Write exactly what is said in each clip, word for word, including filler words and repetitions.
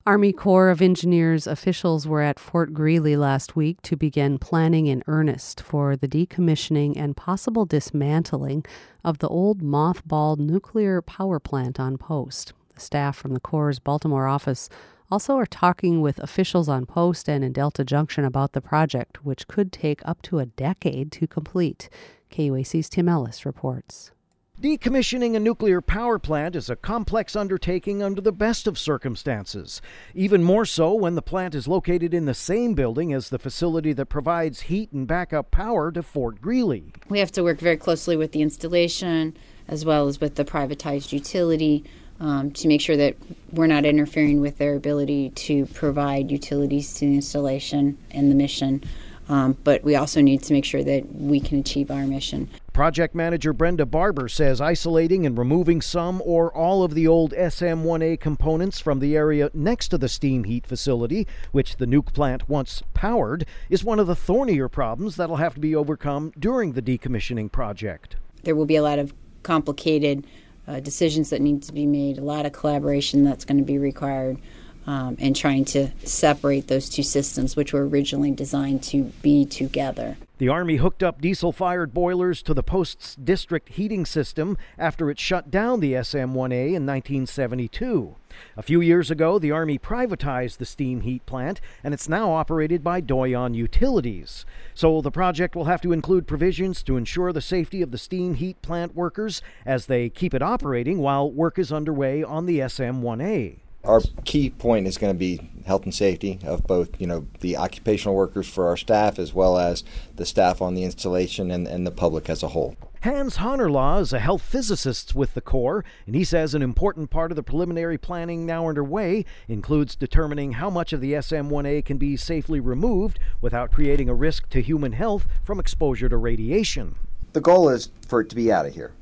Army Corps of Engineers officials were at Fort Greely last week to begin planning in earnest for the decommissioning and possible dismantling of the old mothballed nuclear power plant on Post. The staff from the Corps' Baltimore office also are talking with officials on Post and in Delta Junction about the project, which could take up to a decade to complete. K U A C's Tim Ellis reports. Decommissioning a nuclear power plant is a complex undertaking under the best of circumstances, even more so when the plant is located in the same building as the facility that provides heat and backup power to Fort Greely. We have to work very closely with the installation as well as with the privatized utility um, to make sure that we're not interfering with their ability to provide utilities to the installation and the mission. Um, but we also need to make sure that we can achieve our mission. Project manager Brenda Barber says isolating and removing some or all of the old S M one A components from the area next to the steam heat facility, which the nuke plant once powered, is one of the thornier problems that'll have to be overcome during the decommissioning project. There will be a lot of complicated uh, decisions that need to be made, a lot of collaboration that's going to be required. Um, and trying to separate those two systems, which were originally designed to be together. The Army hooked up diesel-fired boilers to the Post's district heating system after it shut down the S M one A in nineteen seventy-two. A few years ago, the Army privatized the steam heat plant, and it's now operated by Doyon Utilities. So the project will have to include provisions to ensure the safety of the steam heat plant workers as they keep it operating while work is underway on the S M one A. Our key point is going to be health and safety of both, you know, the occupational workers for our staff as well as the staff on the installation and, and the public as a whole. Hans Honerlaw is a health physicist with the Corps, and he says an important part of the preliminary planning now underway includes determining how much of the S M one A can be safely removed without creating a risk to human health from exposure to radiation. The goal is for it to be out of here,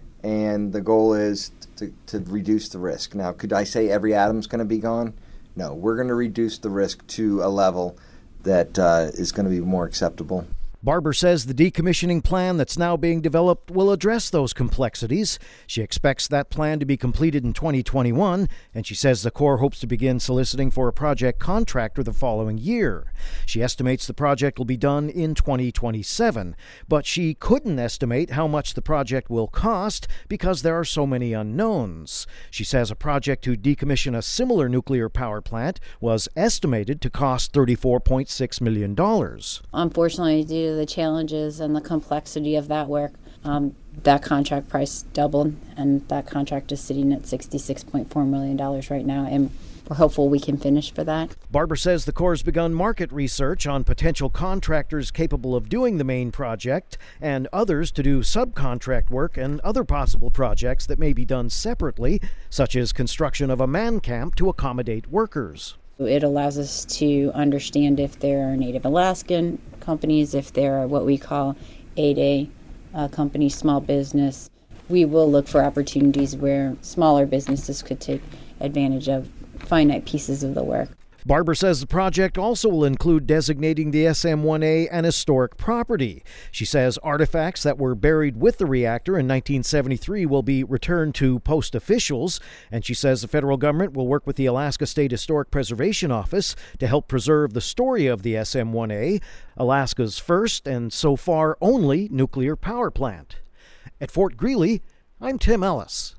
and the goal is To, to reduce the risk. Now, could I say every atom's going to be gone? No, we're going to reduce the risk to a level that uh, is going to be more acceptable. Barber says the decommissioning plan that's now being developed will address those complexities. She expects that plan to be completed in twenty twenty-one, and she says the Corps hopes to begin soliciting for a project contractor the following year. She estimates the project will be done in twenty twenty-seven, but she couldn't estimate how much the project will cost because there are so many unknowns. She says a project to decommission a similar nuclear power plant was estimated to cost thirty-four point six million dollars. Unfortunately, due to the challenges and the complexity of that work, um, that contract price doubled, and that contract is sitting at sixty-six point four million dollars right now, and we're hopeful we can finish for that. Barber says the Corps has begun market research on potential contractors capable of doing the main project and others to do subcontract work and other possible projects that may be done separately, such as construction of a man camp to accommodate workers. It allows us to understand if there are Native Alaskan companies, if there are what we call eight A uh, companies, small business. We will look for opportunities where smaller businesses could take advantage of finite pieces of the work. Barber says the project also will include designating the S M one A an historic property. She says artifacts that were buried with the reactor in nineteen seventy-three will be returned to Post officials, and she says the federal government will work with the Alaska State Historic Preservation Office to help preserve the story of the S M one A, Alaska's first and so far only nuclear power plant. At Fort Greely, I'm Tim Ellis.